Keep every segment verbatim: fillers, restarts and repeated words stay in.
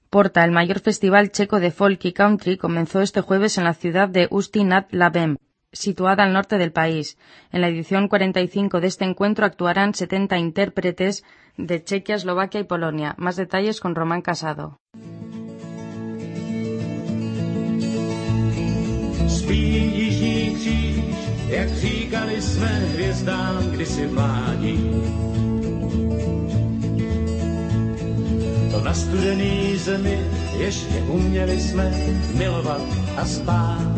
Porta, el mayor festival checo de folk y country, comenzó este jueves en la ciudad de Ústí nad Labem, situada al norte del país. En la edición cuarenta y cinco de este encuentro actuarán setenta intérpretes de Chequia, Eslovaquia y Polonia. Más detalles con Román Casado. Spí jižní kříž, jak říkali jsme hvězdám kdysi mládí. To na studený zemi ještě uměli jsme milovat a spát.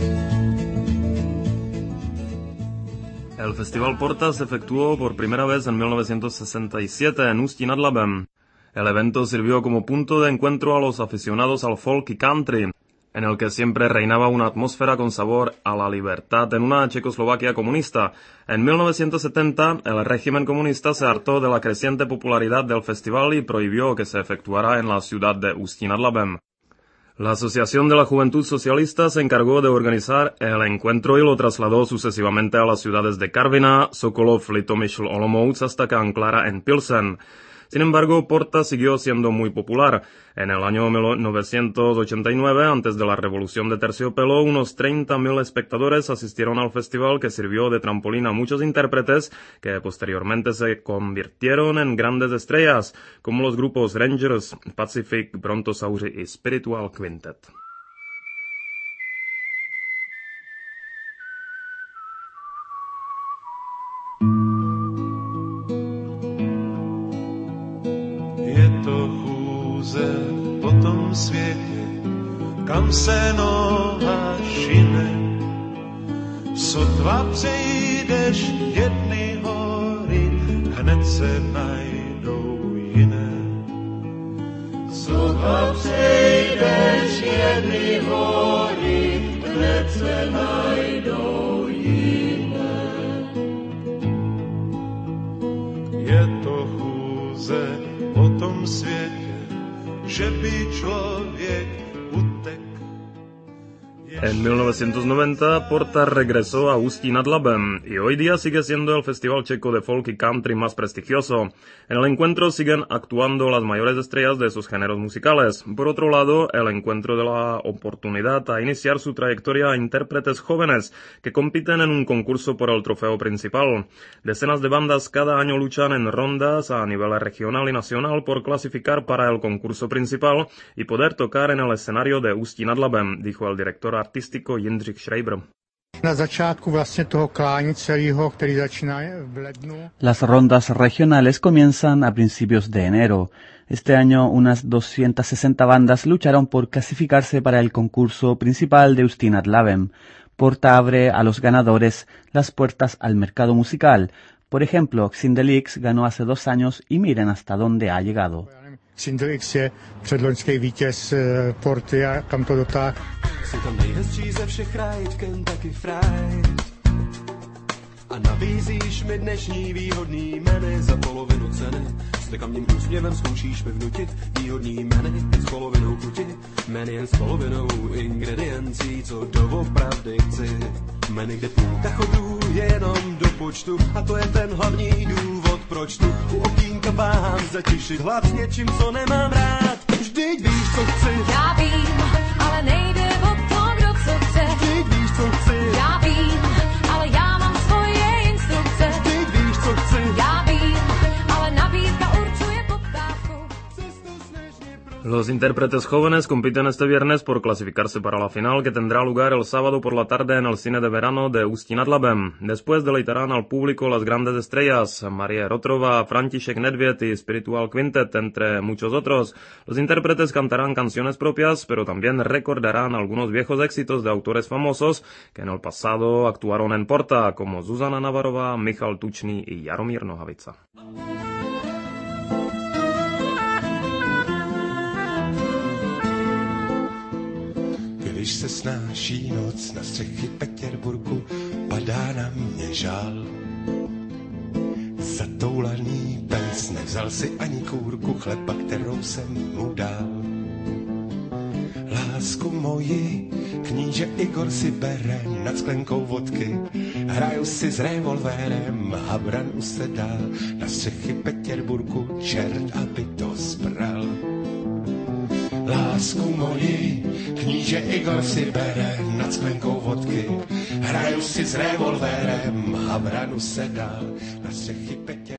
El Festival Porta se efectuó por primera vez en mil novecientos sesenta y siete en Ústí nad Labem. El evento sirvió como punto de encuentro a los aficionados al folk y country, en el que siempre reinaba una atmósfera con sabor a la libertad en una Checoslovaquia comunista. En mil novecientos setenta, el régimen comunista se hartó de la creciente popularidad del festival y prohibió que se efectuara en la ciudad de Ústí nad Labem. La Asociación de la Juventud Socialista se encargó de organizar el encuentro y lo trasladó sucesivamente a las ciudades de Karviná, Sokolov, Litomyšl, Olomouc hasta que anclara en Pilsen. Sin embargo, Porta siguió siendo muy popular. En el año mil novecientos ochenta y nueve, antes de la Revolución de Terciopelo, unos treinta mil espectadores asistieron al festival, que sirvió de trampolín a muchos intérpretes que posteriormente se convirtieron en grandes estrellas, como los grupos Rangers, Pacific, Brontosauři y Spiritual Quintet. Světě, kam se noha šine, sotva přejdeš jedny hory, hned se najdou jiné. Sotva přejdeš jedny hory, hned se najdou jiné. Je to chůze po tom světě, že by člověk utek. En mil novecientos noventa, Porta regresó a Ústí nad Labem y hoy día sigue siendo el festival checo de folk y country más prestigioso. En el encuentro siguen actuando las mayores estrellas de sus géneros musicales. Por otro lado, el encuentro de la oportunidad a iniciar su trayectoria a intérpretes jóvenes que compiten en un concurso por el trofeo principal. Decenas de bandas cada año luchan en rondas a nivel regional y nacional por clasificar para el concurso principal y poder tocar en el escenario de Ústí nad Labem, dijo el director artístico Jindřich Schreiber. Na začátku vlastně toho klání celého, který začíná v lednu. Las rondas regionales comienzan a principios de enero. Este año unas doscientas sesenta bandas lucharon por clasificarse para el concurso principal de Ústí nad Labem. Porta abre a los ganadores las puertas al mercado musical. Por ejemplo, Xindelix ganó hace dos años y miren hasta dónde ha llegado. Xindelix je předloňský vítěz Porty a kam to dotáhl. Jsi tam nejhezčí ze všech rajd, Kentucky Fried. A nabízíš mi dnešní výhodný menu za polovinu ceny. S nekamním úsměvem zkoušíš mi vnutit výhodný menu s polovinou chuti. Menu jen s polovinou ingrediencí, co doopravdy chci. Menu, kde půlka chodů je jenom do počtu. A to je ten hlavní důvod, proč tu u okýnka váhám zatěšit hlad s něčím, co nemám rád. Vždyť víš, co chci. Já vím, ale nejde o to, kdo co chce. Vždyť víš, co chci. Já vím, ale já mám svoje instrukce. Vždyť víš, co chci. Já vím, ale nabídka určuje poptávku. Los intérpretes jóvenes compiten este viernes por clasificarse para la final, que tendrá lugar el sábado por la tarde en el cine de verano de Ústí nad Labem. Después deleitarán al público las grandes estrellas, Marie Rotrova, František Nedvěd y Spiritual Quintet, entre muchos otros. Los intérpretes cantarán canciones propias, pero también recordarán algunos viejos éxitos de autores famosos que en el pasado actuaron en Porta, como Zuzana Navarova, Michal Tučný y Jaromír Nohavica. Když se snáší noc na střechy Petěrburku, padá na mě žál. Zatoulaný pes nevzal si ani kůrku chleba, kterou jsem mu dal. Lásku moji, kníže Igor si bere nad sklenkou vodky. Hraju si s revolvérem, Havran usedá na střechy Petěrburku, čert, aby to zbral. lásku moji, kníže Igor si bere nad sklenkou vodky. Hraju si s revolverem a vranu se dál na střechy Petě.